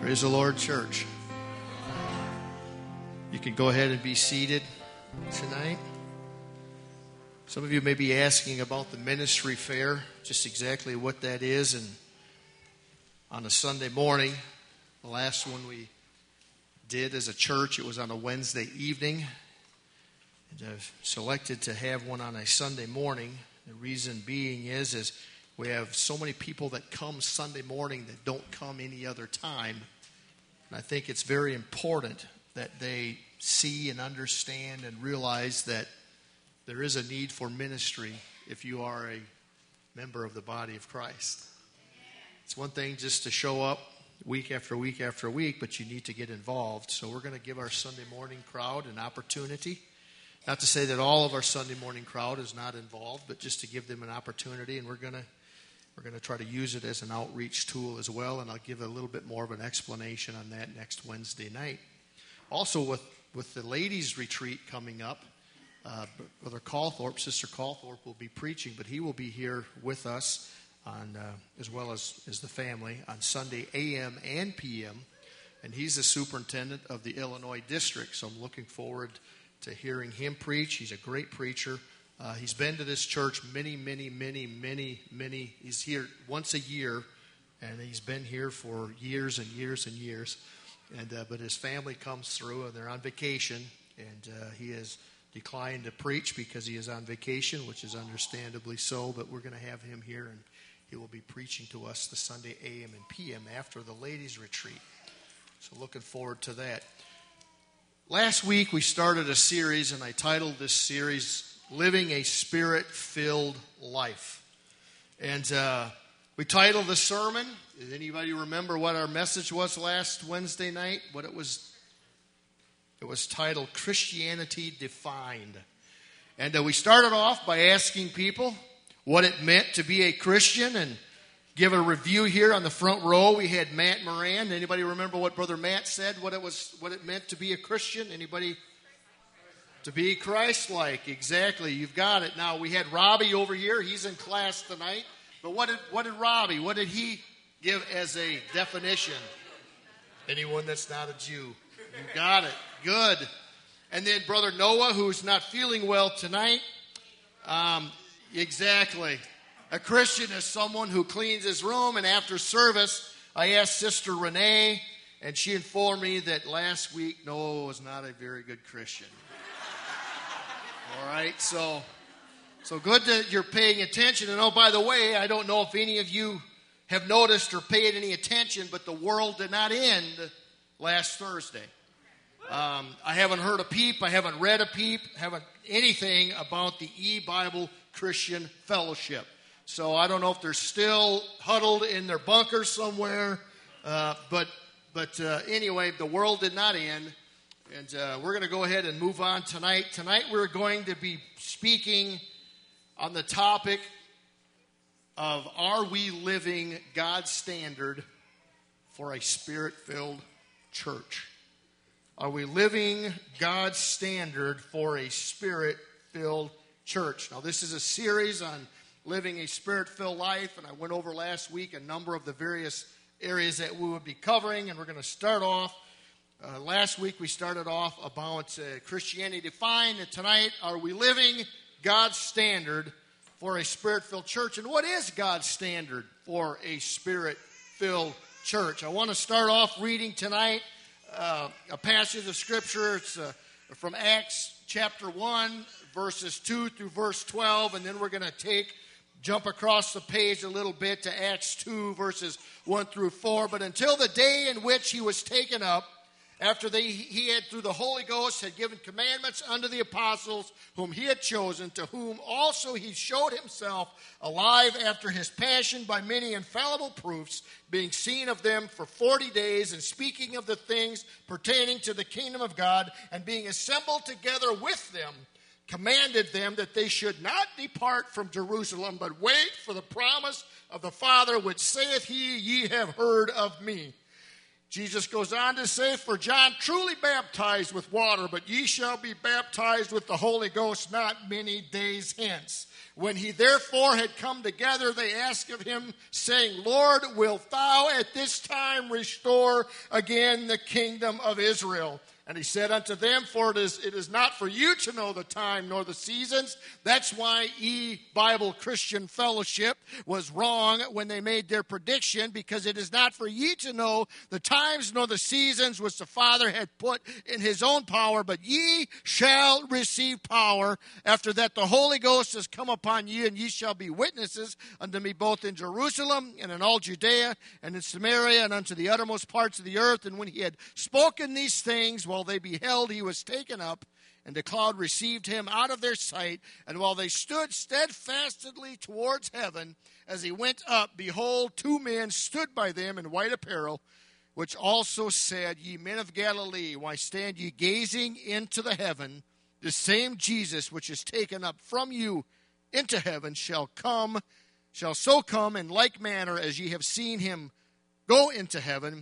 Praise the Lord, church. You can go ahead and be seated tonight. Some of you may be asking about the ministry fair, just exactly what that is. And on a Sunday morning, the last one we did as a church, it was on a Wednesday evening. And I've selected to have one on a Sunday morning. The reason being is we have so many people that come Sunday morning that don't come any other time. And I think it's very important that they see and understand and realize that there is a need for ministry if you are a member of the body of Christ. It's one thing just to show up week after week after week, but you need to get involved. So we're going to give our Sunday morning crowd an opportunity. Not to say that all of our Sunday morning crowd is not involved, but just to give them an opportunity, and we're going to try to use it as an outreach tool as well, and I'll give a little bit more of an explanation on that next Wednesday night. Also, with the ladies' retreat coming up, Brother Calthorpe, Sister Calthorpe will be preaching, but he will be here with us on as well as the family on Sunday a.m. and p.m., and he's the superintendent of the Illinois district, so I'm looking forward to hearing him preach. He's a great preacher. He's been to this church many. He's here once a year, and he's been here for years and years and years. But his family comes through, and they're on vacation, and he has declined to preach because he is on vacation, which is understandably so. But we're going to have him here, and he will be preaching to us the Sunday a.m. and p.m. after the ladies' retreat. So looking forward to that. Last week we started a series, and I titled this series Living a Spirit-Filled Life. And we titled the sermon. Does anybody remember what our message was last Wednesday night? What it was? It was titled Christianity Defined. And we started off by asking people what it meant to be a Christian, and give a review here on the front row. We had Matt Moran. Anybody remember what Brother Matt said? What it meant to be a Christian? Anybody? To be Christ-like, exactly. You've got it. Now, we had Robbie over here. He's in class tonight. But what did Robbie, what did he give as a definition? Anyone that's not a Jew. You got it. Good. And then Brother Noah, who's not feeling well tonight. Exactly. A Christian is someone who cleans his room. And after service, I asked Sister Renee, and she informed me that last week Noah was not a very good Christian. All right, so good that you're paying attention. And oh, by the way, I don't know if any of you have noticed or paid any attention, but the world did not end last Thursday. I haven't heard a peep. I haven't read a peep. Haven't anything about the E-Bible Christian Fellowship. So I don't know if they're still huddled in their bunkers somewhere. But anyway, the world did not end. And we're going to go ahead and move on tonight. Tonight we're going to be speaking on the topic of, are we living God's standard for a Spirit-filled church? Are we living God's standard for a Spirit-filled church? Now, this is a series on living a Spirit-filled life, and I went over last week a number of the various areas that we would be covering, and we're going to start off. Last week we started off about Christianity Defined, and tonight, are we living God's standard for a Spirit-filled church? And what is God's standard for a Spirit-filled church? I want to start off reading tonight a passage of Scripture. It's from Acts chapter 1, verses 2 through verse 12, and then we're going to jump across the page a little bit to Acts 2, verses 1 through 4. But until the day in which he was taken up, after he had, through the Holy Ghost, had given commandments unto the apostles whom he had chosen, to whom also he showed himself alive after his passion by many infallible proofs, being seen of them for 40 days, and speaking of the things pertaining to the kingdom of God, and being assembled together with them, commanded them that they should not depart from Jerusalem, but wait for the promise of the Father, which saith he, ye have heard of me. Jesus goes on to say, for John truly baptized with water, but ye shall be baptized with the Holy Ghost not many days hence. When he therefore had come together, they asked of him, saying, Lord, wilt thou at this time restore again the kingdom of Israel? And he said unto them, for it is not for you to know the time nor the seasons. That's why Bible Christian Fellowship was wrong when they made their prediction, because it is not for ye to know the times nor the seasons which the Father had put in his own power, but ye shall receive power after that the Holy Ghost has come upon you, and ye shall be witnesses unto me both in Jerusalem and in all Judea and in Samaria and unto the uttermost parts of the earth. And when he had spoken these things, while they beheld, he was taken up, and the cloud received him out of their sight. And while they stood steadfastly towards heaven, as he went up, behold, two men stood by them in white apparel, which also said, Ye men of Galilee, why stand ye gazing into the heaven? The same Jesus which is taken up from you into heaven shall so come in like manner as ye have seen him go into heaven.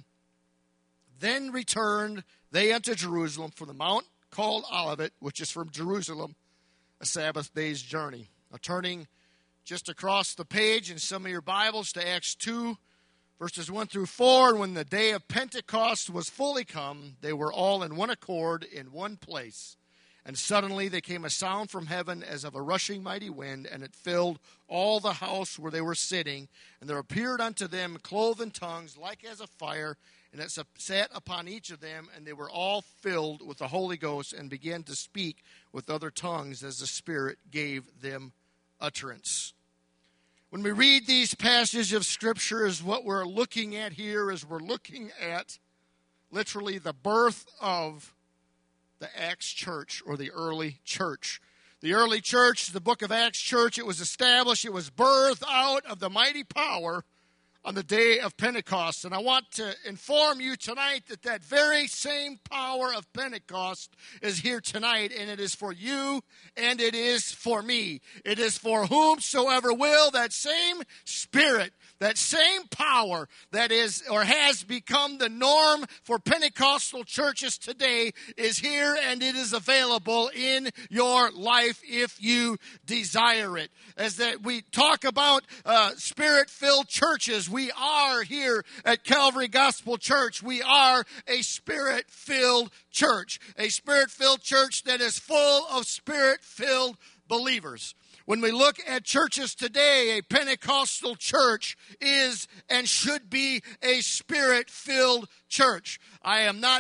Then returned they unto Jerusalem from the mount called Olivet, which is from Jerusalem, a Sabbath day's journey. Now, turning just across the page in some of your Bibles to Acts 2, verses 1 through 4, and when the day of Pentecost was fully come, they were all in one accord in one place. And suddenly there came a sound from heaven as of a rushing mighty wind, and it filled all the house where they were sitting. And there appeared unto them cloven tongues like as a fire, and it sat upon each of them, and they were all filled with the Holy Ghost, and began to speak with other tongues as the Spirit gave them utterance. When we read these passages of Scripture, is what we're looking at here, is we're looking at literally the birth of the Acts church, or the early church. The early church, the book of Acts church, it was established, it was birthed out of the mighty power on the day of Pentecost. And I want to inform you tonight that that very same power of Pentecost is here tonight, and it is for you and it is for me. It is for whomsoever will. That same Spirit, that same power that is or has become the norm for Pentecostal churches today is here, and it is available in your life if you desire it. As that we talk about Spirit-filled churches, we are here at Calvary Gospel Church. We are a Spirit-filled church. A Spirit-filled church that is full of Spirit-filled believers. When we look at churches today, a Pentecostal church is and should be a Spirit-filled church. I am not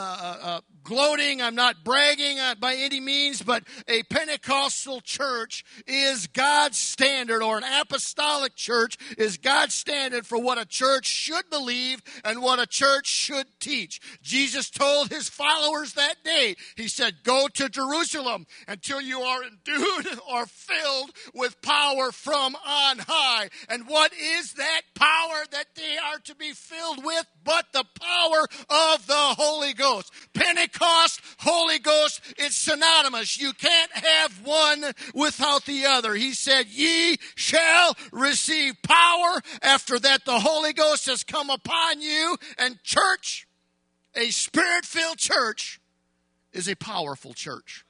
gloating, I'm not bragging by any means, but a Pentecostal church is God's standard, or an apostolic church is God's standard for what a church should believe and what a church should teach. Jesus told his followers that day, he said, go to Jerusalem until you are endued or filled with power from on high. And what is that power that they are to be filled with but the power of the Holy Ghost? Pentecost, Holy Ghost, it's synonymous. You can't have one without the other. He said, ye shall receive power. After that, the Holy Ghost has come upon you. And church, a Spirit-filled church, is a powerful church.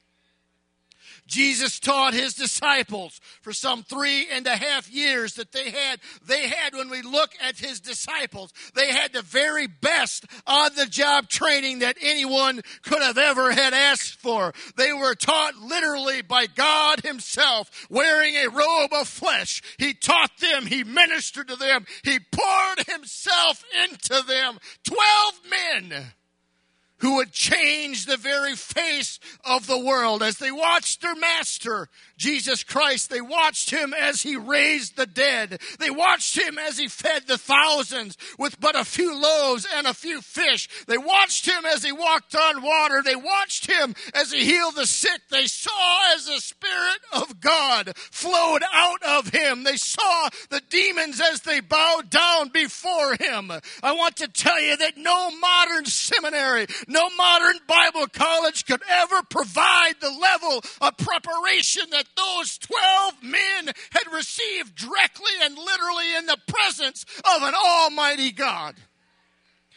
Jesus taught his disciples for some 3.5 years that they had, when we look at his disciples, they had the very best on-the-job training that anyone could have ever had asked for. They were taught literally by God himself, wearing a robe of flesh. He taught them, he ministered to them, he poured himself into them. 12 men who would change the very face of the world. As they watched their master, Jesus Christ, they watched him as he raised the dead. They watched him as he fed the thousands with but a few loaves and a few fish. They watched him as he walked on water. They watched him as he healed the sick. They saw as the Spirit of God flowed out of him. They saw the demons as they bowed down before him. I want to tell you that no modern seminary, no modern Bible college could ever provide the level of preparation that those 12 men had received directly and literally in the presence of an almighty God.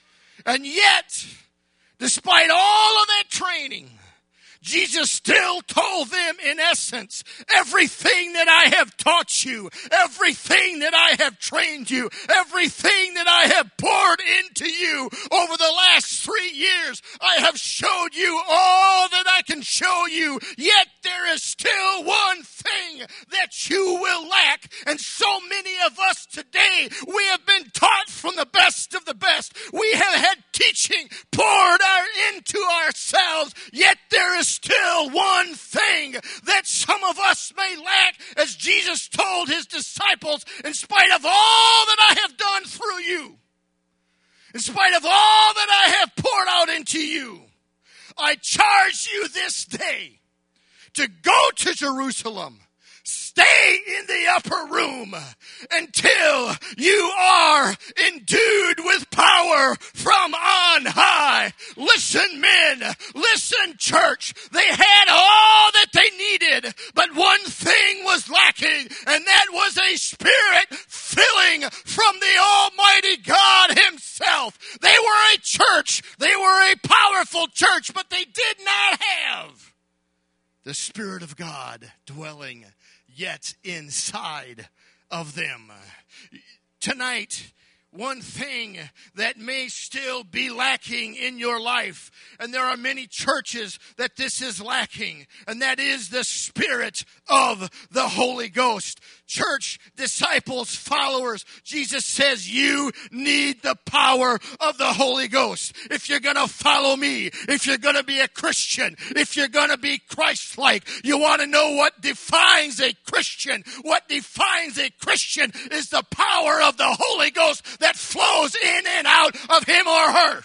And yet, despite all of that training, Jesus still told them, in essence, everything that I have taught you, everything that I have trained you, everything that I have poured into you over the last 3 years, I have showed you all that I can show you. Yet there is still one thing that you will lack. And so many of us today, we have been taught from the best of the best. We have had teaching poured into ourselves, yet there is still one thing that some of us may lack, as Jesus told his disciples, in spite of all that I have done through you, in spite of all that I have poured out into you, I charge you this day to go to Jerusalem. Stay in the upper room until you are endued with power from on high. Listen, men. Listen, church. They had all that they needed, but one thing was lacking, and that was a spirit filling from the Almighty God himself. They were a church. They were a powerful church, but they did not have the Spirit of God dwelling yet inside of them. Tonight, one thing that may still be lacking in your life, and there are many churches that this is lacking, and that is the Spirit of the Holy Ghost. Church, disciples, followers, Jesus says you need the power of the Holy Ghost. If you're going to follow me, if you're going to be a Christian, if you're going to be Christ-like, you want to know what defines a Christian. What defines a Christian is the power of the Holy Ghost that flows in and out of him or her.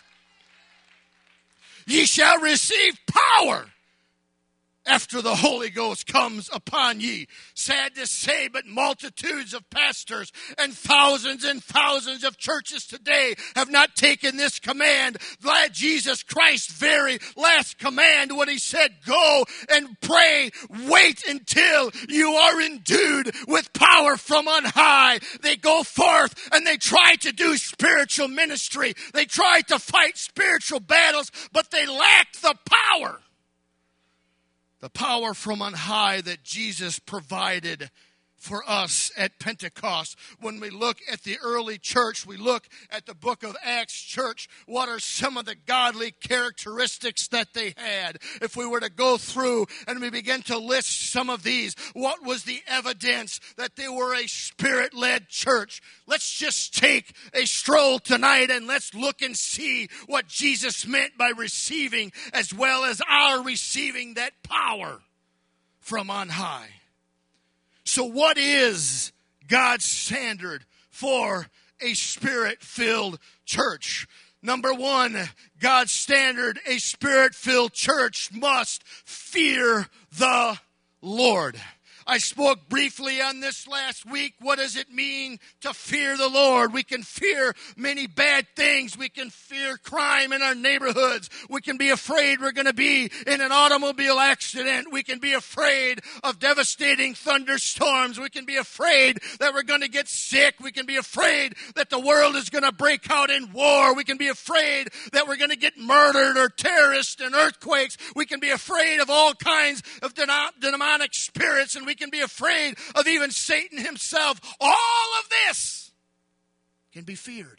Ye shall receive power after the Holy Ghost comes upon ye. Sad to say, but multitudes of pastors and thousands of churches today have not taken this command. Glad Jesus Christ's very last command when he said, go and pray, wait until you are endued with power from on high. They go forth and they try to do spiritual ministry. They try to fight spiritual battles, but they lack the power. The power from on high that Jesus provided for us at Pentecost. When we look at the early church, we look at the book of Acts church, what are some of the godly characteristics that they had? If we were to go through and we begin to list some of these, what was the evidence that they were a Spirit-led church? Let's just take a stroll tonight and let's look and see what Jesus meant by receiving, as well as our receiving that power from on high. So what is God's standard for a Spirit-filled church? Number one, God's standard, a Spirit-filled church must fear the Lord. I spoke briefly on this last week. What does it mean to fear the Lord? We can fear many bad things. We can fear crime in our neighborhoods. We can be afraid we're going to be in an automobile accident. We can be afraid of devastating thunderstorms. We can be afraid that we're going to get sick. We can be afraid that the world is going to break out in war. We can be afraid that we're going to get murdered or terrorists and earthquakes. We can be afraid of all kinds of demonic spirits, and we can be afraid of even Satan himself. All of this can be feared.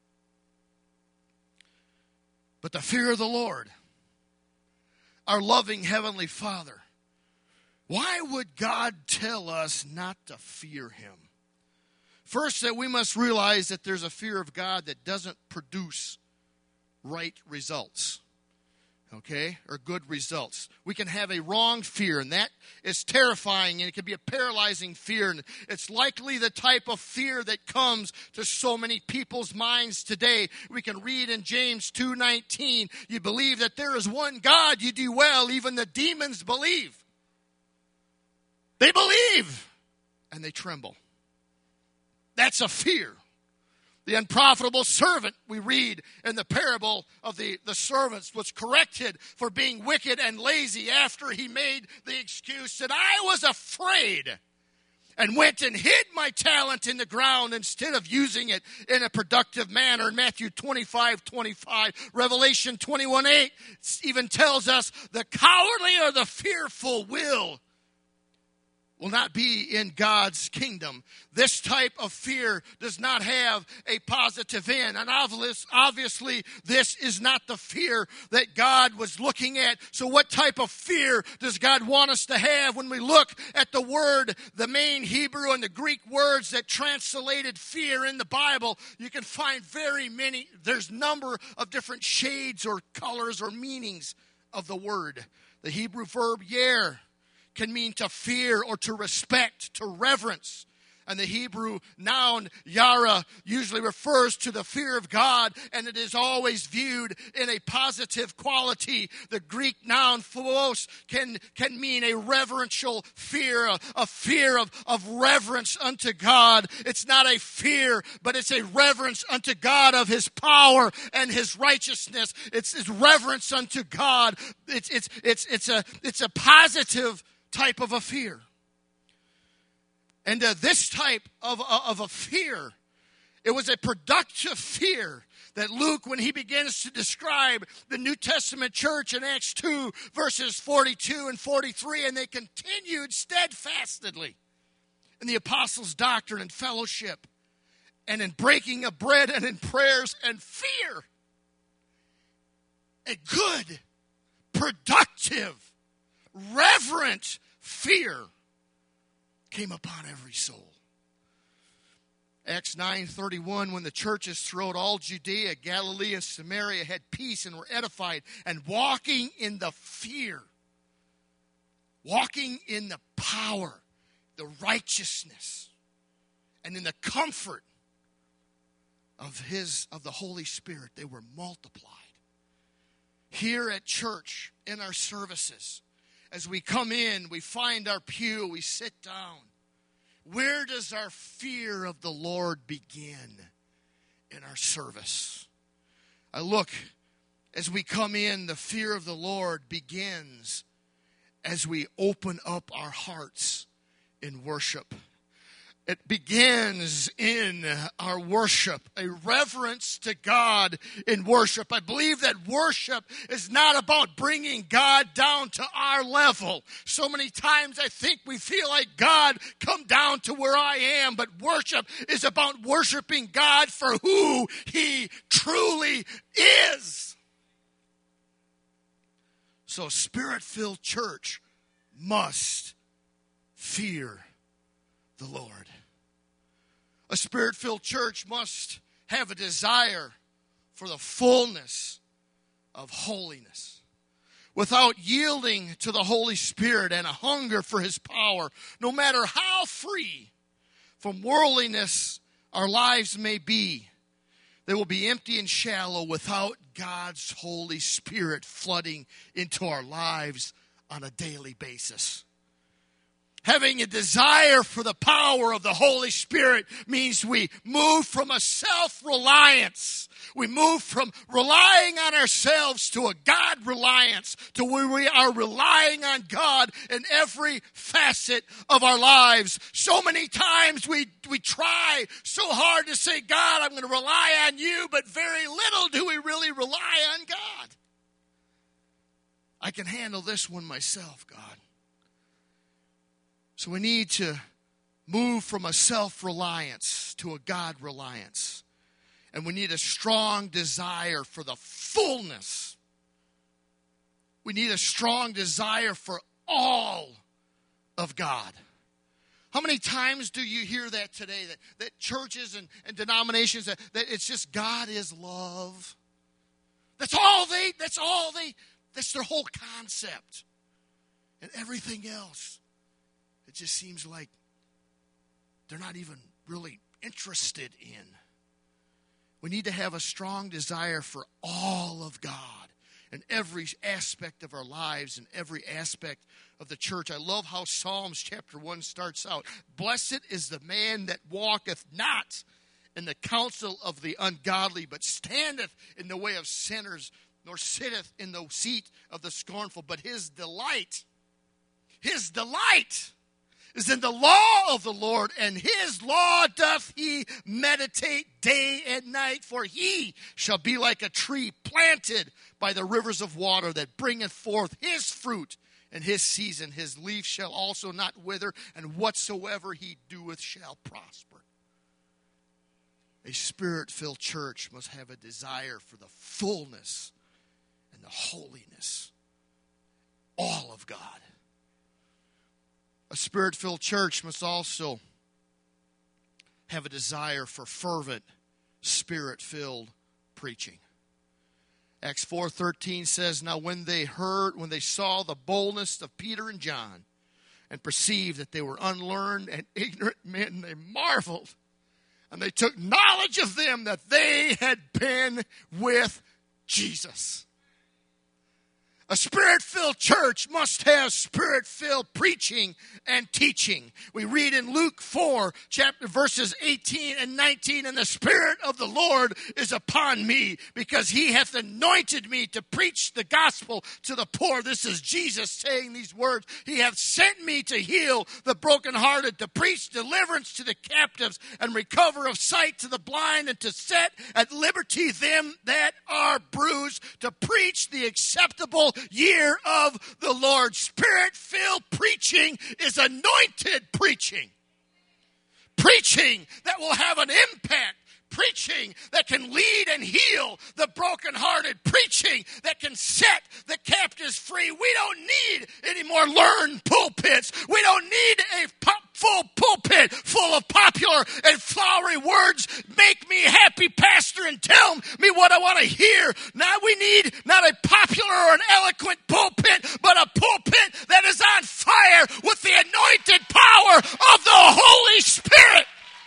But the fear of the Lord, our loving Heavenly Father, why would God tell us not to fear him? First, that we must realize that there's a fear of God that doesn't produce right results. Okay, or good results. We can have a wrong fear, and that is terrifying, and it can be a paralyzing fear. And it's likely the type of fear that comes to so many people's minds today. We can read in James 2:19, you believe that there is one God, you do well, even the demons believe. They believe, and they tremble. That's a fear. The unprofitable servant, we read in the parable of the servants, was corrected for being wicked and lazy after he made the excuse that I was afraid. and went and hid my talent in the ground instead of using it in a productive manner. In Matthew 25:25, Revelation 21:8 even tells us the cowardly or the fearful will not be in God's kingdom. This type of fear does not have a positive end. And obviously, this is not the fear that God was looking at. So what type of fear does God want us to have? When we look at the word, the main Hebrew and the Greek words that translated fear in the Bible, you can find there's a number of different shades or colors or meanings of the word. The Hebrew verb yer can mean to fear or to respect, to reverence. And the Hebrew noun yara usually refers to the fear of God, and it is always viewed in a positive quality. The Greek noun phobos can mean a reverential fear, a fear of reverence unto God. It's not a fear, but it's a reverence unto God of His power and His righteousness. It's reverence unto God. It's a positive type of a fear. And this type of a fear, it was a productive fear that Luke, when he begins to describe the New Testament church in Acts 2, verses 42 and 43, and they continued steadfastly in the apostles' doctrine and fellowship, and in breaking of bread and in prayers and fear. A good, productive, reverent fear came upon every soul. Acts 9:31, when the churches throughout all Judea, Galilee, and Samaria had peace and were edified, and walking in the fear, walking in the power, the righteousness, and in the comfort of the Holy Spirit, they were multiplied. Here at church, in our services, as we come in, we find our pew, we sit down. Where does our fear of the Lord begin in our service? I look, as we come in, the fear of the Lord begins as we open up our hearts in worship. It begins in our worship, a reverence to God in worship. I believe that worship is not about bringing God down to our level. So many times I think we feel like, God, come down to where I am. But worship is about worshiping God for who He truly is. So Spirit-filled church must fear the Lord. A Spirit-filled church must have a desire for the fullness of holiness. Without yielding to the Holy Spirit and a hunger for His power, no matter how free from worldliness our lives may be, they will be empty and shallow without God's Holy Spirit flooding into our lives on a daily basis. Having a desire for the power of the Holy Spirit means we move from a self-reliance. We move from relying on ourselves to a God-reliance, to where we are relying on God in every facet of our lives. So many times we try so hard to say, God, I'm going to rely on you, but very little do we really rely on God. I can handle this one myself, God. So we need to move from a self-reliance to a God-reliance. And we need a strong desire for the fullness. We need a strong desire for all of God. How many times do you hear that today? That churches and denominations, that it's just God is love. That's their whole concept. And everything else, it just seems like they're not even really interested in. We need to have a strong desire for all of God in every aspect of our lives and every aspect of the church. I love how Psalms chapter 1 starts out. Blessed is the man that walketh not in the counsel of the ungodly, but standeth in the way of sinners, nor sitteth in the seat of the scornful. But his delight is in the law of the Lord, and his law doth he meditate day and night. For he shall be like a tree planted by the rivers of water, that bringeth forth his fruit in his season. His leaf shall also not wither, and whatsoever he doeth shall prosper. A Spirit-filled church must have a desire for the fullness and the holiness, all of God. A Spirit-filled church must also have a desire for fervent, Spirit-filled preaching. Acts 4:13 says, Now when they saw the boldness of Peter and John, and perceived that they were unlearned and ignorant men, they marveled. And they took knowledge of them that they had been with Jesus. A Spirit-filled church must have Spirit-filled preaching and teaching. We read in Luke 4, verses 18 and 19, And the Spirit of the Lord is upon me, because he hath anointed me to preach the gospel to the poor. This is Jesus saying these words. He hath sent me to heal the brokenhearted, to preach deliverance to the captives, and recover of sight to the blind, and to set at liberty them that are bruised, to preach the acceptable year of the Lord. Spirit-filled preaching is anointed preaching. Preaching that will have an impact. Preaching that can lead and heal the brokenhearted. Preaching that can set the captives free. We don't need any more learned pulpits. We don't need a full pulpit full of popular and flowery words. Make me happy, pastor, and tell me what I want to hear. Now we need not a popular or an eloquent pulpit, but a pulpit that is on fire with the anointed power of the Holy Spirit.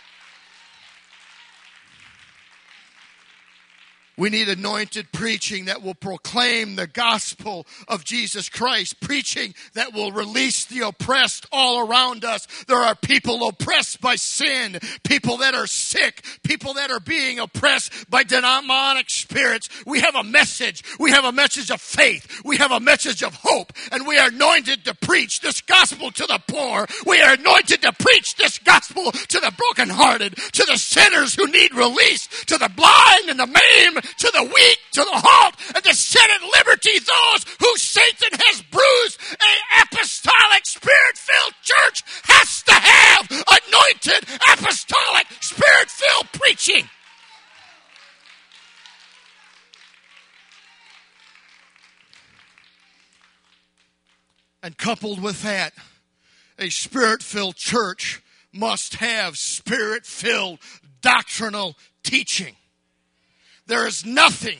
We need anointed preaching that will proclaim the gospel of Jesus Christ. Preaching that will release the oppressed all around us. There are people oppressed by sin. People that are sick. People that are being oppressed by demonic spirits. We have a message. We have a message of faith. We have a message of hope. And we are anointed to preach this gospel to the poor. We are anointed to preach this gospel to the brokenhearted. To the sinners who need release. To the blind and the maimed. To the weak, to the halt, and to set at liberty those who Satan has bruised. An apostolic, Spirit-filled church has to have anointed, apostolic, Spirit-filled preaching. And coupled with that, a Spirit-filled church must have Spirit-filled doctrinal teaching. There is nothing,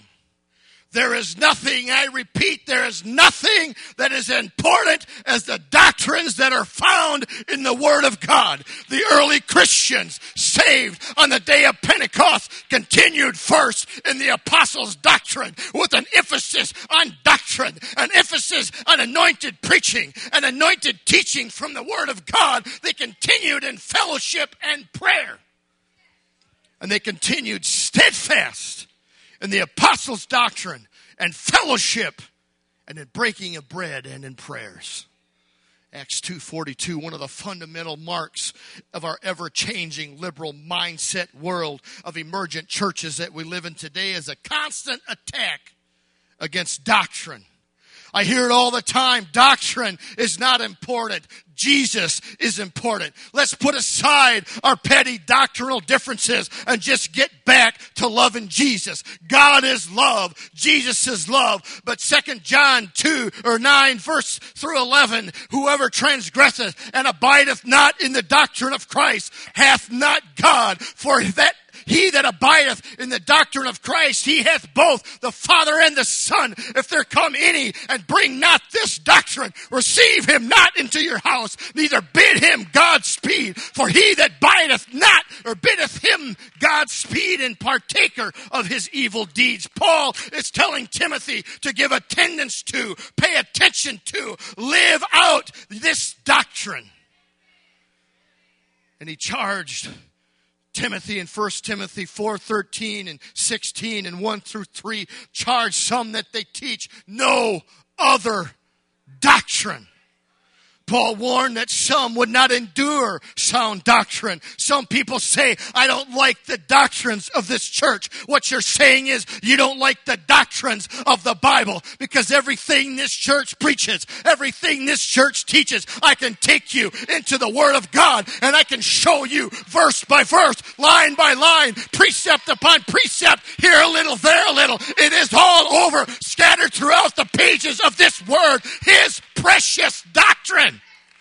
I repeat, there is nothing that is important as the doctrines that are found in the Word of God. The early Christians saved on the day of Pentecost continued first in the apostles' doctrine with an emphasis on doctrine, an emphasis on anointed preaching, and anointed teaching from the Word of God. They continued in fellowship and prayer. And they continued steadfast in the apostles' doctrine and fellowship and in breaking of bread and in prayers. Acts 2:42, one of the fundamental marks of our ever-changing liberal mindset world of emergent churches that we live in today is a constant attack against doctrine. I hear it all the time. Doctrine is not important. Jesus is important. Let's put aside our petty doctrinal differences and just get back to loving Jesus. God is love. Jesus is love. But 2 John 9 verse through 11, whoever transgresseth and abideth not in the doctrine of Christ hath not God. For that he that abideth in the doctrine of Christ, he hath both the Father and the Son. If there come any and bring not this doctrine, receive him not into your house, neither bid him Godspeed. For he that bideth not, or biddeth him Godspeed, and partaker of his evil deeds. Paul is telling Timothy to give attendance to, pay attention to, live out this doctrine. And he charged Timothy in 1 Timothy 4:13 and 16 and 1 through 3, charge some that they teach no other doctrine. Paul warned that some would not endure sound doctrine. Some people say, I don't like the doctrines of this church. What you're saying is you don't like the doctrines of the Bible, because everything this church preaches, everything this church teaches, I can take you into the Word of God and I can show you verse by verse, line by line, precept upon precept, here a little, there a little. It is all over, scattered throughout the pages of this Word, His precious doctrine.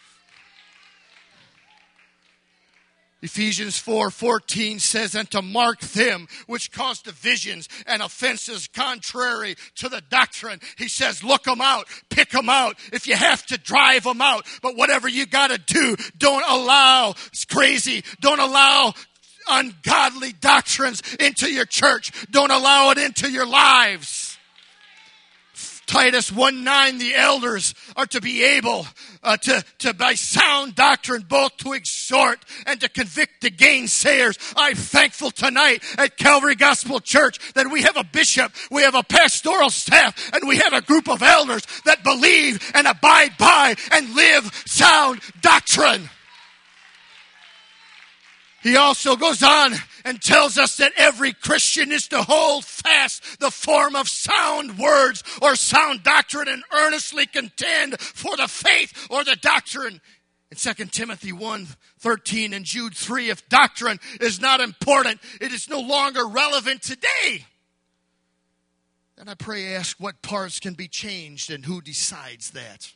Ephesians 4:14 says, and to mark them which cause divisions and offenses contrary to the doctrine. He says, look them out, pick them out. If you have to, drive them out. But whatever you got to do, don't allow crazy, don't allow ungodly doctrines into your church. Don't allow it into your lives. Titus 1:9, the elders are to be able to by sound doctrine both to exhort and to convict the gainsayers. I'm thankful tonight at Calvary Gospel Church that we have a bishop, we have a pastoral staff, and we have a group of elders that believe and abide by and live sound doctrine. He also goes on and tells us that every Christian is to hold fast the form of sound words or sound doctrine and earnestly contend for the faith or the doctrine. In 2 Timothy 1:13 and Jude 3, if doctrine is not important, it is no longer relevant today. And I pray ask what parts can be changed and who decides that.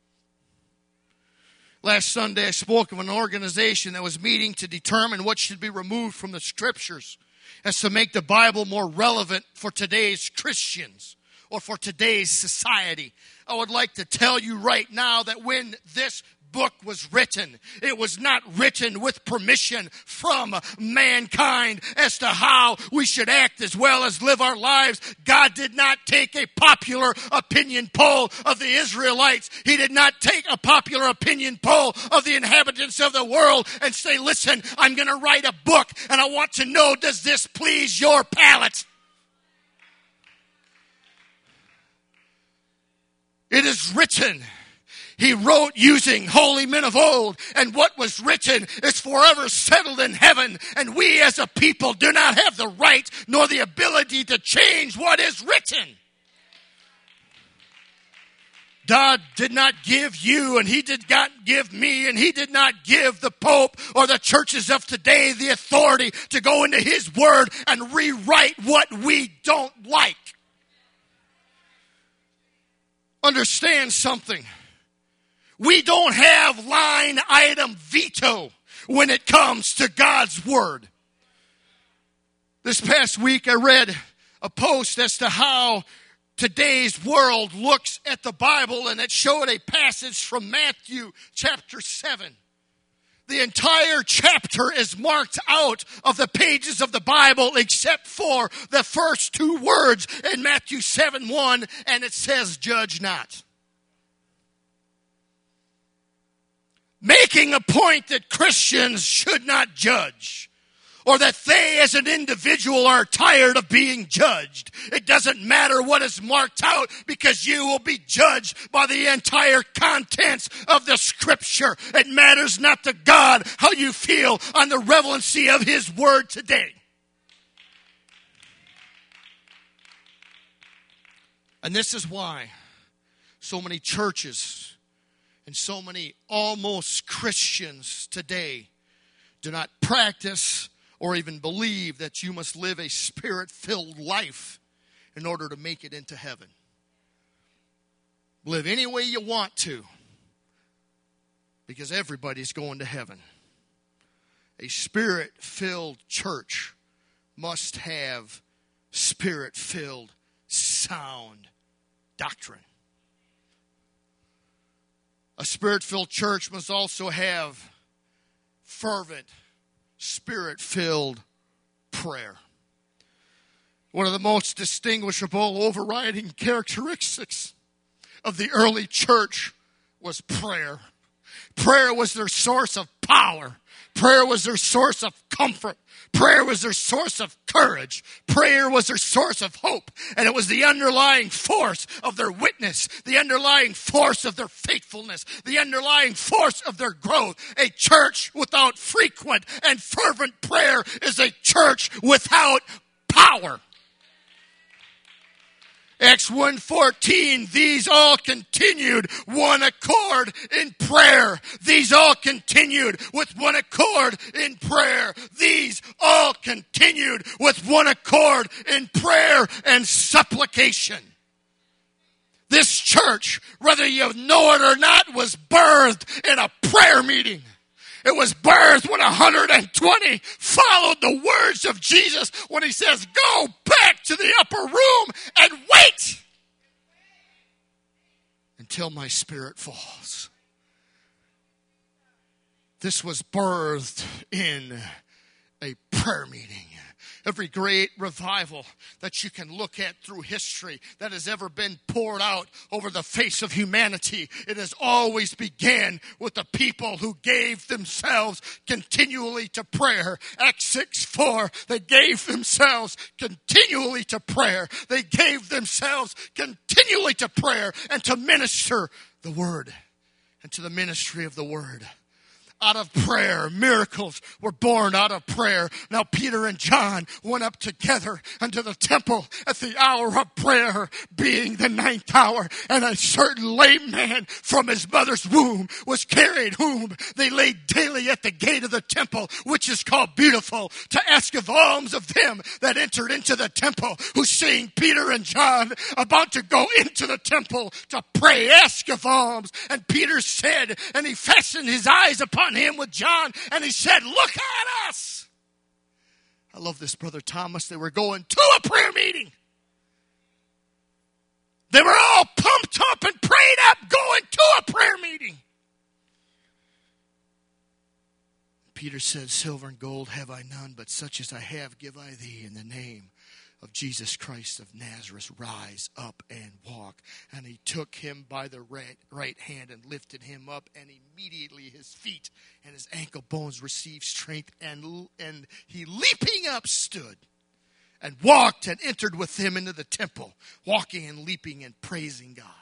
Last Sunday, I spoke of an organization that was meeting to determine what should be removed from the Scriptures as to make the Bible more relevant for today's Christians or for today's society. I would like to tell you right now that when this book was written, it was not written with permission from mankind as to how we should act as well as live our lives. God did not take a popular opinion poll of the Israelites. He did not take a popular opinion poll of the inhabitants of the world and say, listen, I'm going to write a book and I want to know, does this please your palate? It is written. He wrote using holy men of old, and what was written is forever settled in heaven, and we as a people do not have the right nor the ability to change what is written. God did not give you, and He did not give me, and He did not give the Pope or the churches of today the authority to go into His Word and rewrite what we don't like. Understand something. We don't have line item veto when it comes to God's Word. This past week I read a post as to how today's world looks at the Bible, and it showed a passage from Matthew chapter 7. The entire chapter is marked out of the pages of the Bible except for the first two words in Matthew 7:1, and it says, judge not. Making a point that Christians should not judge, or that they as an individual are tired of being judged. It doesn't matter what is marked out, because you will be judged by the entire contents of the Scripture. It matters not to God how you feel on the relevancy of His Word today. And this is why so many churches and so many almost Christians today do not practice or even believe that you must live a Spirit-filled life in order to make it into heaven. Live any way you want to, because everybody's going to heaven. A Spirit-filled church must have Spirit-filled sound doctrine. A Spirit-filled church must also have fervent, Spirit-filled prayer. One of the most distinguishable overriding characteristics of the early church was prayer. Prayer was their source of power. Prayer was their source of comfort. Prayer was their source of courage. Prayer was their source of hope. And it was the underlying force of their witness, the underlying force of their faithfulness, the underlying force of their growth. A church without frequent and fervent prayer is a church without power. Acts 1:14, these all continued one accord in prayer. These all continued with one accord in prayer. These all continued with one accord in prayer and supplication. This church, whether you know it or not, was birthed in a prayer meeting. It was birthed when 120 followed the words of Jesus when he says, go back to the upper room and wait until my Spirit falls. This was birthed in a prayer meeting. Every great revival that you can look at through history that has ever been poured out over the face of humanity, it has always began with the people who gave themselves continually to prayer. Acts 6:4, they gave themselves continually to prayer. They gave themselves continually to prayer and to minister the word and to the ministry of the word. Out of prayer, miracles were born out of prayer. Now Peter and John went up together unto the temple at the hour of prayer, being the 9th hour, and a certain lame man from his mother's womb was carried, whom they laid daily at the gate of the temple, which is called Beautiful, to ask of alms of them that entered into the temple, who seeing Peter and John about to go into the temple to pray, ask of alms. And Peter said, and he fastened his eyes upon him with John, and he said, look at us. I love this, Brother Thomas. They were going to a prayer meeting. They were all pumped up and prayed up, going to a prayer meeting. Peter said, silver and gold have I none, but such as I have give I thee. In the name of Jesus Christ of Nazareth, rise up and walk. And he took him by the right hand and lifted him up, and immediately his feet and his ankle bones received strength, and he leaping up stood and walked and entered with him into the temple, walking and leaping and praising God.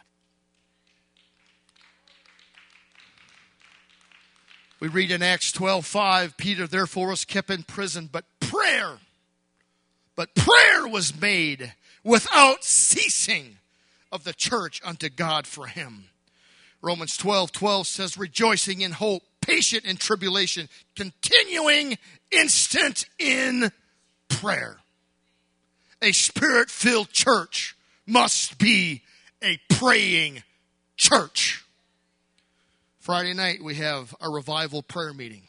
We read in Acts 12:5, Peter therefore was kept in prison, but prayer was made without ceasing of the church unto God for him. Romans 12:12 says, rejoicing in hope, patient in tribulation, continuing instant in prayer. A Spirit-filled church must be a praying church. Friday night we have a revival prayer meeting.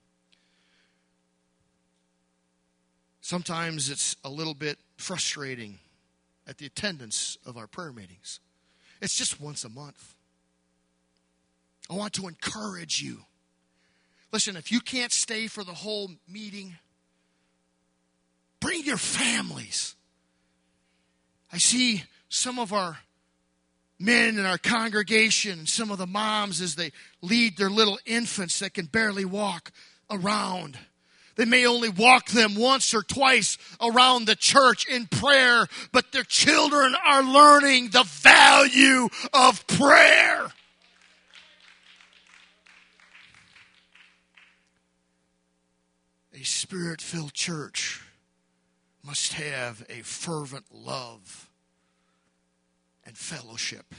Sometimes it's a little bit frustrating at the attendance of our prayer meetings. It's just once a month. I want to encourage you. Listen, if you can't stay for the whole meeting, bring your families. I see some of our men in our congregation, some of the moms as they lead their little infants that can barely walk around. They may only walk them once or twice around the church in prayer, but their children are learning the value of prayer. A Spirit-filled church must have a fervent love and fellowship.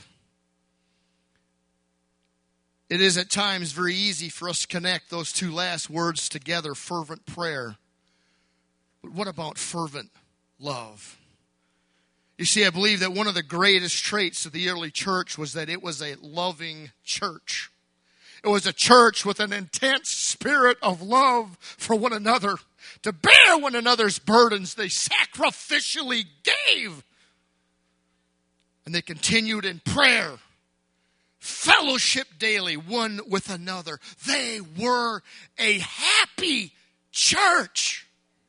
It is at times very easy for us to connect those two last words together, fervent prayer. But what about fervent love? You see, I believe that one of the greatest traits of the early church was that it was a loving church. It was a church with an intense spirit of love for one another. To bear one another's burdens, they sacrificially gave. And they continued in prayer. Fellowship daily, one with another. They were a happy church.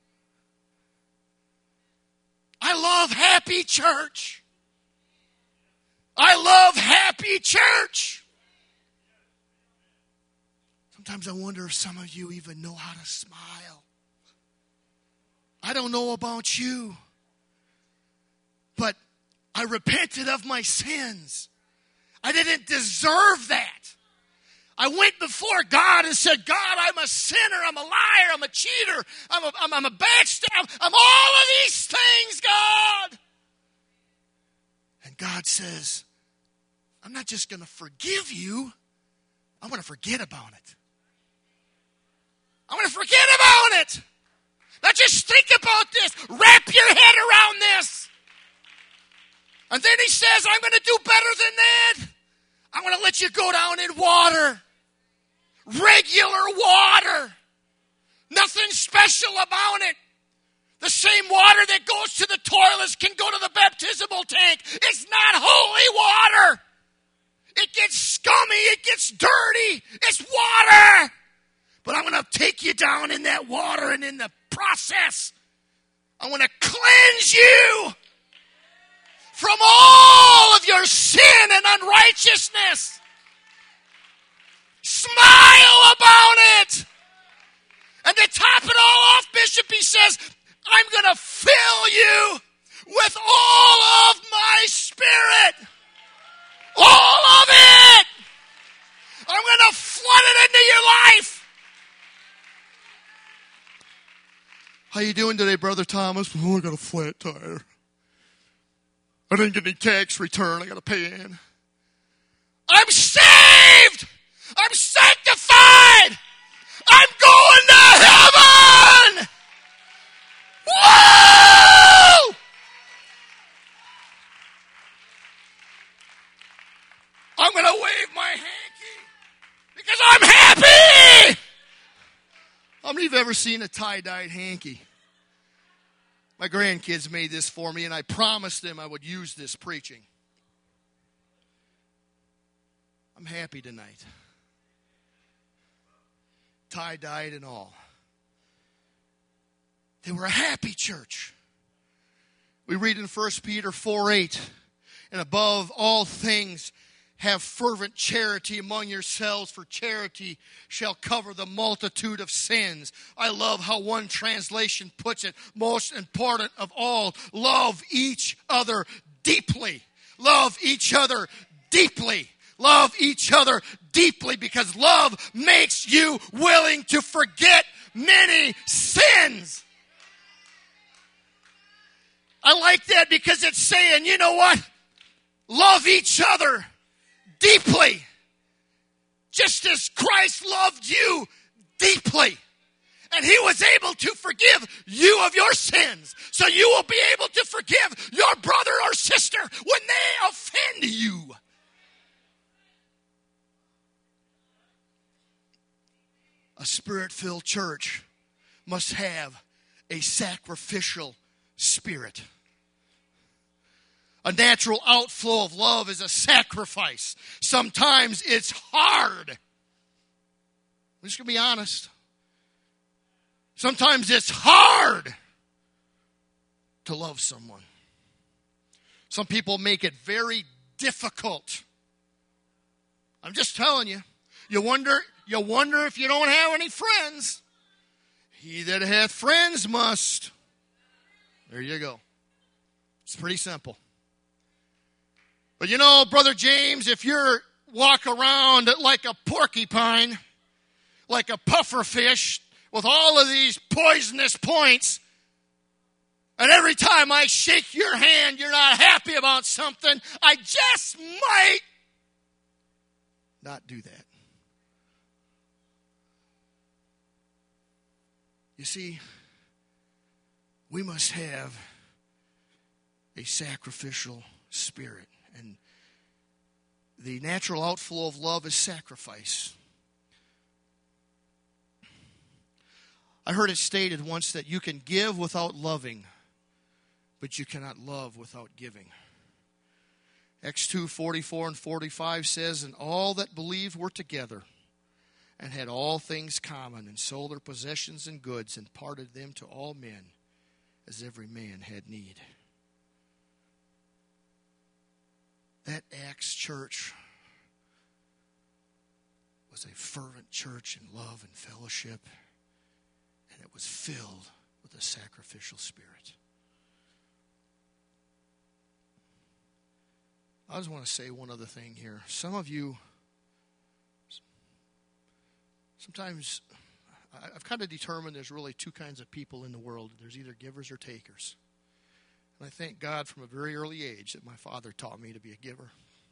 I love happy church. I love happy church. Sometimes I wonder if some of you even know how to smile. I don't know about you, but I repented of my sins. I didn't deserve that. I went before God and said, God, I'm a sinner, I'm a liar, I'm a cheater, I'm a backstabber, I'm all of these things, God. And God says, I'm not just going to forgive you, I'm going to forget about it. I'm going to forget about it. Now just think about this. Wrap your head around this. And then he says, I'm going to do better than that. I'm going to let you go down in water. Regular water. Nothing special about it. The same water that goes to the toilets can go to the baptismal tank. It's not holy water. It gets scummy. It gets dirty. It's water. But I'm going to take you down in that water, and in the process, I'm going to cleanse you from all of your sin and unrighteousness. Smile about it. And to top it all off, Bishop, he says, I'm going to fill you with all of my Spirit. All of it. I'm going to flood it into your life. How you doing today, Brother Thomas? Oh, I got a flat tire. I didn't get any tax return. I got to pay in. I'm saved. I'm sanctified. I'm going to heaven. Woo! I'm going to wave my hanky because I'm happy. How many of you have ever seen a tie-dyed hanky? My grandkids made this for me, and I promised them I would use this preaching. I'm happy tonight. Tie-dyed and all. They were a happy church. We read in 1 Peter 4:8, and above all things, have fervent charity among yourselves, for charity shall cover the multitude of sins. I love how one translation puts it. Most important of all, love each other deeply. Love each other deeply. Love each other deeply, because love makes you willing to forget many sins. I like that because it's saying, you know what? Love each other deeply, just as Christ loved you deeply. And he was able to forgive you of your sins. So you will be able to forgive your brother or sister when they offend you. A Spirit-filled church must have a sacrificial spirit. A natural outflow of love is a sacrifice. Sometimes it's hard. I'm just going to be honest. Sometimes it's hard to love someone. Some people make it very difficult. I'm just telling you. You wonder if you don't have any friends. He that hath friends must. There you go. It's pretty simple. But you know, Brother James, if you're walk around like a porcupine, like a pufferfish, with all of these poisonous points, and every time I shake your hand, you're not happy about something, I just might not do that. You see, we must have a sacrificial spirit. And the natural outflow of love is sacrifice. I heard it stated once that you can give without loving, but you cannot love without giving. Acts 2:44 and 45 says, and all that believed were together and had all things common, and sold their possessions and goods, and parted them to all men, as every man had need. That Acts church was a fervent church in love and fellowship, and it was filled with a sacrificial spirit. I just want to say one other thing here. Some of you, sometimes, I've kind of determined there's really two kinds of people in the world. There's either givers or takers. And I thank God from a very early age that my father taught me to be a giver.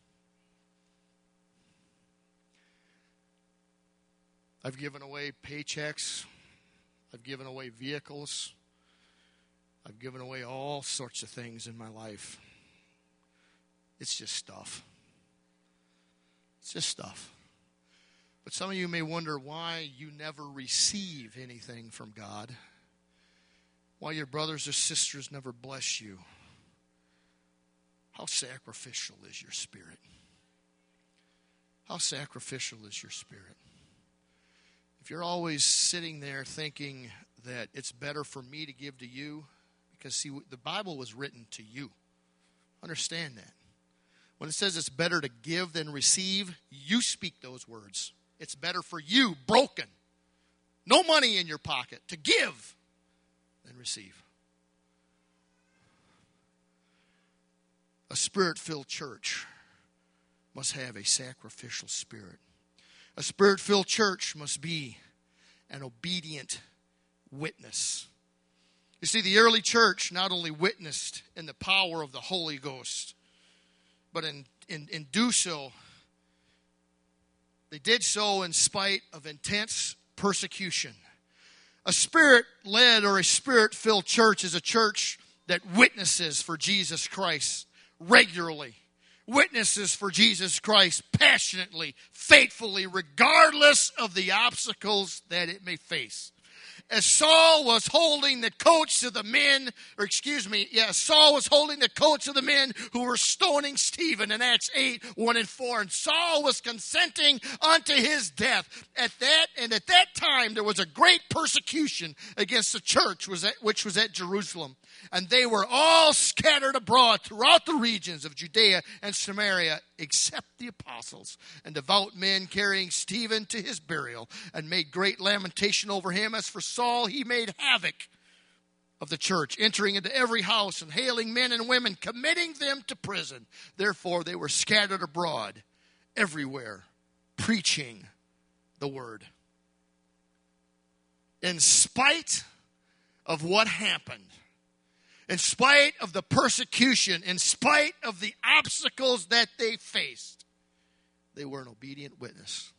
I've given away paychecks. I've given away vehicles. I've given away all sorts of things in my life. It's just stuff. It's just stuff. But some of you may wonder why you never receive anything from God. Why your brothers or sisters never bless you. How sacrificial is your spirit? How sacrificial is your spirit? If you're always sitting there thinking that it's better for me to give to you, because see, the Bible was written to you. Understand that. When it says it's better to give than receive, you speak those words. It's better for you, broken, no money in your pocket, to give than receive. A spirit-filled church must have a sacrificial spirit. A spirit-filled church must be an obedient witness. You see, the early church not only witnessed in the power of the Holy Ghost, but in do so, they did so in spite of intense persecution. A spirit-led or a spirit-filled church is a church that witnesses for Jesus Christ regularly. Witnesses for Jesus Christ passionately, faithfully, regardless of the obstacles that it may face. As Saul was holding the coats of the men, Saul was holding the coats of the men who were stoning Stephen in Acts 8, 1 and 4. And Saul was consenting unto his death. At that time, there was a great persecution against the church, which was at Jerusalem. And they were all scattered abroad throughout the regions of Judea and Samaria, except the apostles and devout men carrying Stephen to his burial, and made great lamentation over him. As for Saul, he made havoc of the church, entering into every house and hailing men and women, committing them to prison. Therefore, they were scattered abroad everywhere, preaching the word. In spite of what happened, in spite of the persecution, in spite of the obstacles that they faced, they were an obedient witness.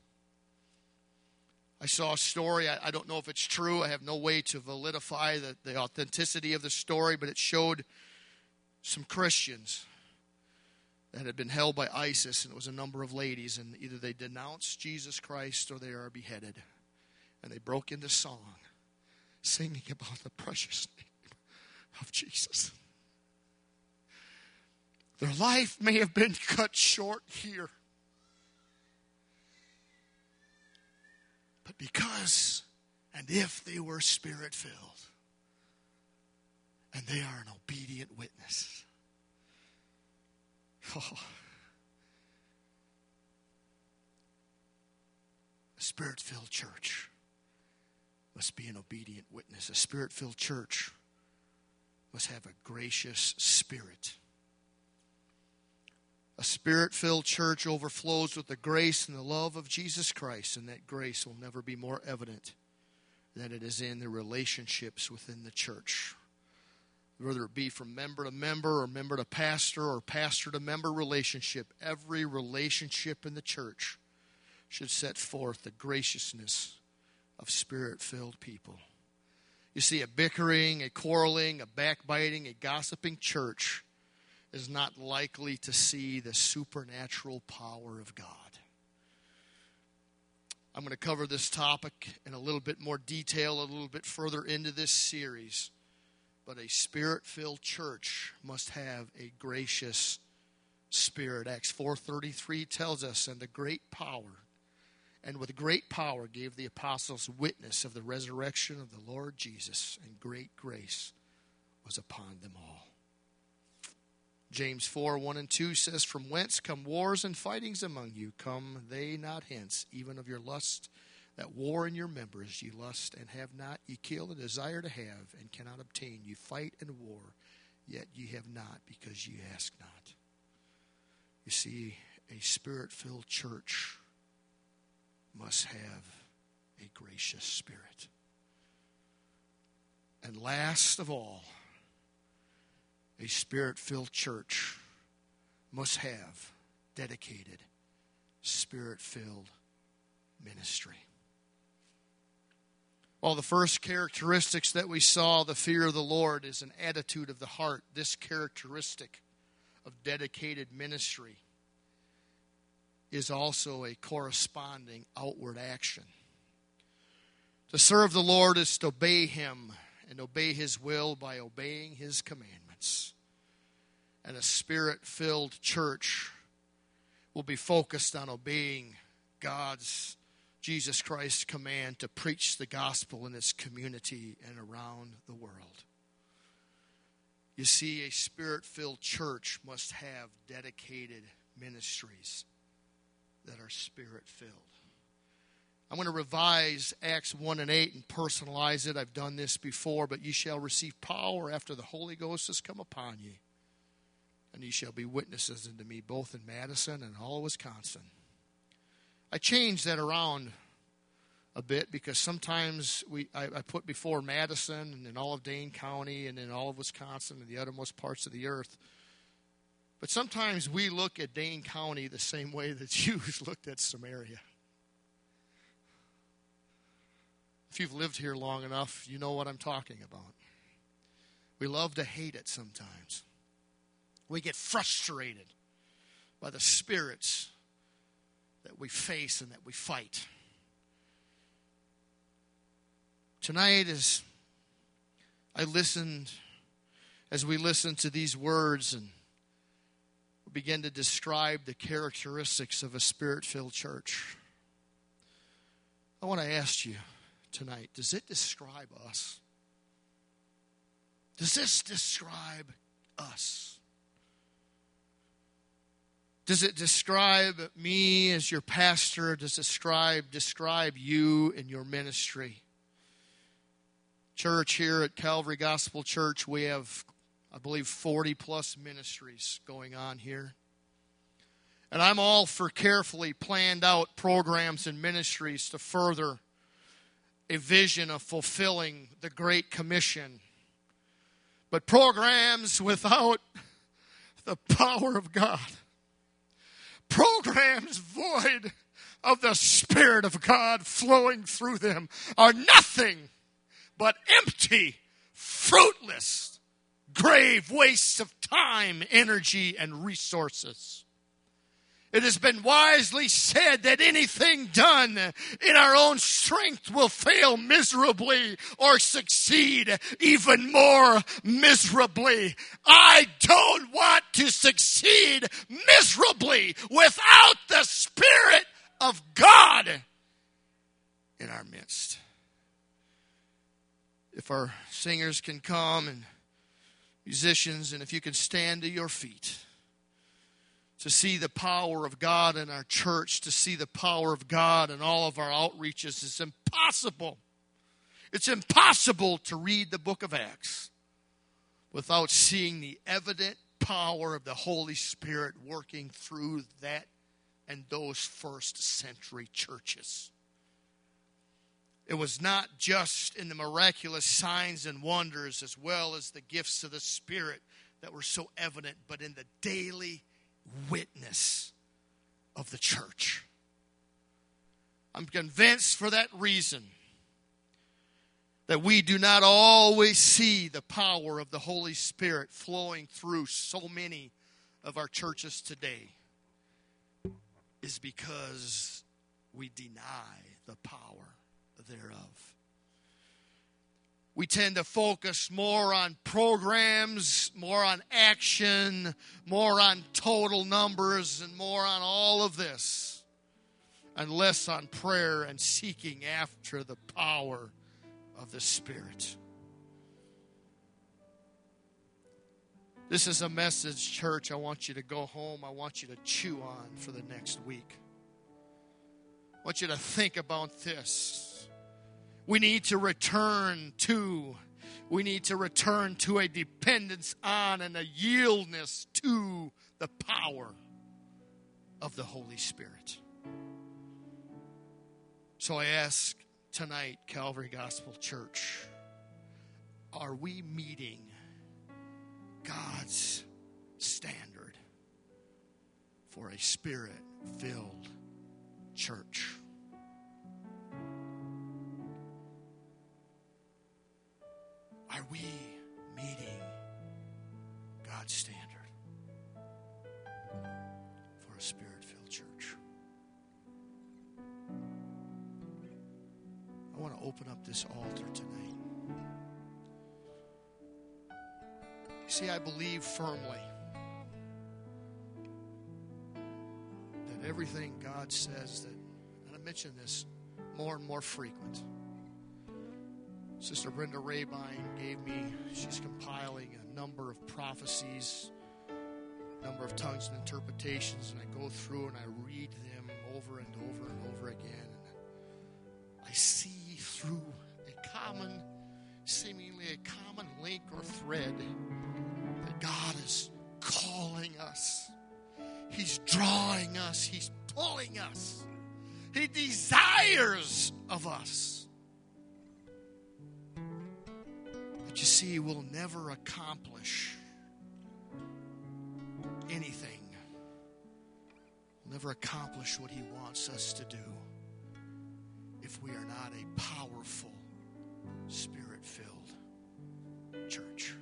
I saw a story. I don't know if it's true. I have no way to validify the authenticity of the story, but it showed some Christians that had been held by ISIS, and it was a number of ladies, and either they denounced Jesus Christ or they are beheaded. And they broke into song, singing about the precious name of Jesus. Their life may have been cut short here, but because and if they were spirit-filled, and they are an obedient witness. Oh. A spirit-filled church must be an obedient witness. A spirit-filled church must have a gracious spirit. A spirit-filled church overflows with the grace and the love of Jesus Christ, and that grace will never be more evident than it is in the relationships within the church. Whether it be from member to member or member to pastor or pastor to member relationship, every relationship in the church should set forth the graciousness of spirit-filled people. You see, a bickering, a quarreling, a backbiting, a gossiping church is not likely to see the supernatural power of God. I'm going to cover this topic in a little bit more detail, a little bit further into this series. But a spirit-filled church must have a gracious spirit. Acts 4:33 tells us, and with great power gave the apostles witness of the resurrection of the Lord Jesus, and great grace was upon them all. James 4:1-2 says, "From whence come wars and fightings among you? Come they not hence, even of your lust that war in your members? Ye lust and have not, ye kill and desire to have and cannot obtain. Ye fight and war, yet ye have not, because ye ask not." You see, a Spirit-filled church must have a gracious spirit. And last of all, a Spirit-filled church must have dedicated, Spirit-filled ministry. Well, the first characteristics that we saw, the fear of the Lord, is an attitude of the heart. This characteristic of dedicated ministry is also a corresponding outward action. To serve the Lord is to obey Him and obey His will by obeying His commandments. And a Spirit-filled church will be focused on obeying Jesus Christ's command to preach the gospel in its community and around the world. You see, a Spirit-filled church must have dedicated ministries that are Spirit-filled. I'm going to revise Acts 1:8 and personalize it. I've done this before. "But ye shall receive power after the Holy Ghost has come upon ye. And ye shall be witnesses unto me both in Madison and all of Wisconsin." I changed that around a bit because sometimes I put before Madison and in all of Dane County and in all of Wisconsin and the uttermost parts of the earth. But sometimes we look at Dane County the same way the Jews looked at Samaria. If you've lived here long enough, you know what I'm talking about. We love to hate it sometimes. We get frustrated by the spirits that we face and that we fight. Tonight, as we listen to these words and begin to describe the characteristics of a Spirit-filled church, I want to ask you tonight, does it describe us? Does this describe us? Does it describe me as your pastor? Does it describe you and your ministry? Church here at Calvary Gospel Church, we have, I believe, 40 plus ministries going on here. And I'm all for carefully planned out programs and ministries to further a vision of fulfilling the Great Commission. But programs without the power of God, programs void of the Spirit of God flowing through them, are nothing but empty, fruitless, grave wastes of time, energy, and resources. It has been wisely said that anything done in our own strength will fail miserably or succeed even more miserably. I don't want to succeed miserably without the Spirit of God in our midst. If our singers can come and musicians, and if you can stand to your feet, to see the power of God in our church, to see the power of God in all of our outreaches, is impossible. It's impossible to read the book of Acts without seeing the evident power of the Holy Spirit working through that and those first century churches. It was not just in the miraculous signs and wonders as well as the gifts of the Spirit that were so evident, but in the daily witness of the church. I'm convinced for that reason that we do not always see the power of the Holy Spirit flowing through so many of our churches today is because we deny the power thereof. We tend to focus more on programs, more on action, more on total numbers, and more on all of this, and less on prayer and seeking after the power of the Spirit. This is a message, church, I want you to go home. I want you to chew on for the next week. I want you to think about this. We need to return to a dependence on and a yieldness to the power of the Holy Spirit. So I ask tonight, Calvary Gospel Church, are we meeting God's standard for a Spirit-filled church? Are we meeting God's standard for a Spirit-filled church? I want to open up this altar tonight. See, I believe firmly that everything God says that, and I mention this more and more frequent. Sister Brenda Rabine gave me, she's compiling a number of prophecies, a number of tongues and interpretations, and I go through and I read them over and over and over again. And I see through seemingly a common link or thread that God is calling us. He's drawing us. He's pulling us. He desires of us. But you see, we'll never accomplish anything. We'll never accomplish what He wants us to do if we are not a powerful, Spirit-filled church.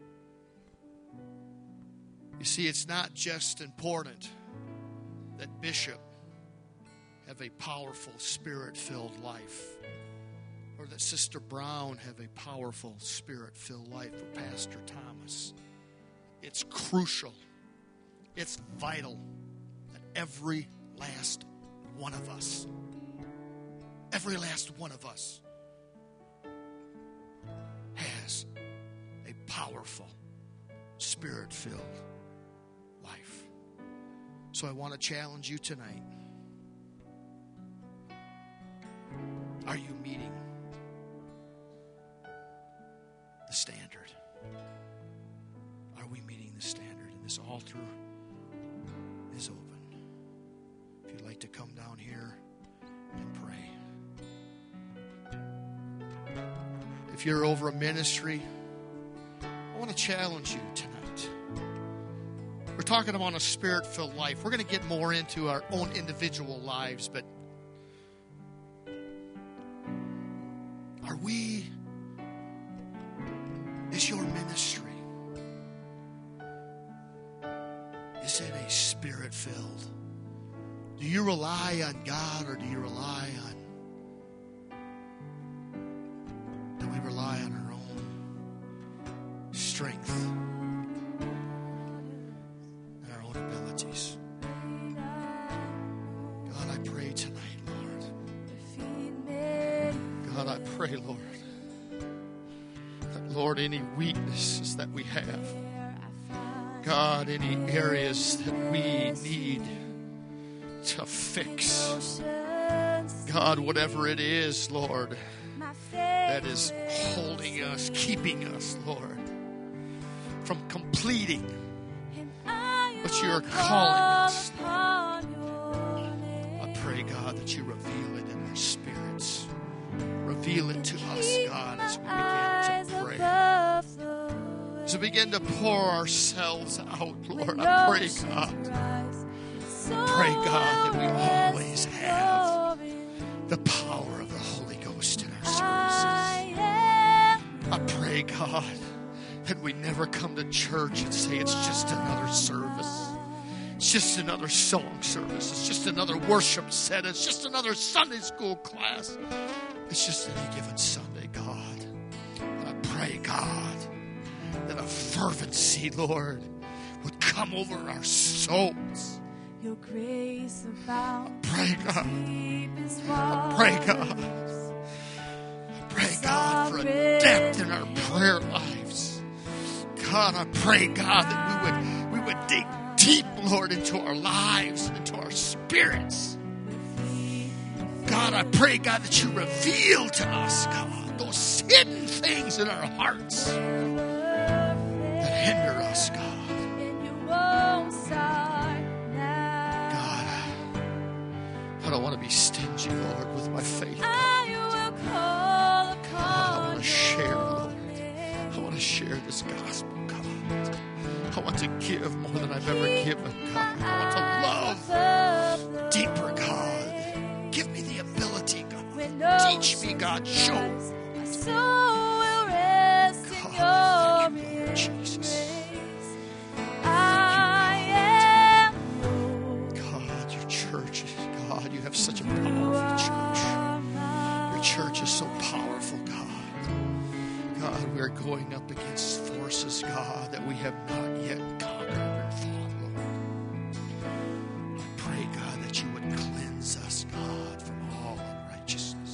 You see, it's not just important that Bishop have a powerful, Spirit-filled life, or that Sister Brown have a powerful, Spirit-filled life, or Pastor Thomas. It's crucial, it's vital that every last one of us has a powerful, Spirit-filled life. So I want to challenge you tonight. Are you meeting the standard? Are we meeting the standard? And this altar is open. If you'd like to come down here and pray. If you're over a ministry, I want to challenge you tonight. We're talking about a Spirit-filled life. We're going to get more into our own individual lives, but is your ministry, is it a Spirit-filled? Do you rely on God, or do you rely on, our own strength and our own abilities? God, I pray tonight, Lord. God, I pray, Lord, that, Lord, any weaknesses that we have, God, any areas that we need to fix, God, whatever it is, Lord, that is holding us, keeping us, Lord, from completing what you are calling us, Lord. I pray, God, that you reveal it in our spirits. Reveal it to us, God, as we begin to pray. As we begin to pour ourselves out, Lord, I pray, God, that we always have the power of the Holy Ghost in our services. I pray, God, that we never come to church and say it's just another service. It's just another song service. It's just another worship set. It's just another Sunday school class. It's just any given Sunday, God. And I pray, God, that a fervency, Lord, would come over our souls. Your grace abounds. I pray, God. I pray, God. I pray, God, for a depth in our prayer lives. God, I pray, God, that we would dig deep, Lord, into our lives, into our spirits. God, I pray, God, that you reveal to us, God, those hidden things in our hearts that hinder us, God. God, I don't want to be stingy, Lord, with my faith. God, I want to share, Lord. I want to share this gospel, God. I want to give more than I've ever given, God. I want to love deeper, God. Give me the ability, God. Teach me, God. Show me. God, thank you, Lord Jesus. God, your church, God, you have such a powerful church. Your church is so powerful, God. God, we are going up against forces, God, that we have not yet conquered and fought, Lord. I pray, God, that you would cleanse us, God, from all unrighteousness.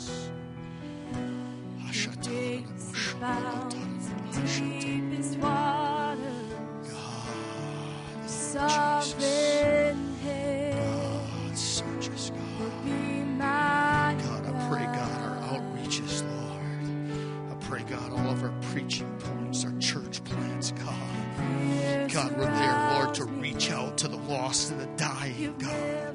Deepest water, God, sovereign head, God, search us, God. be my God, I pray, God, our outreaches, Lord. I pray, God, all of our preaching points, our church plants, God. God, we're there, Lord, to reach out to the lost and the dying, God.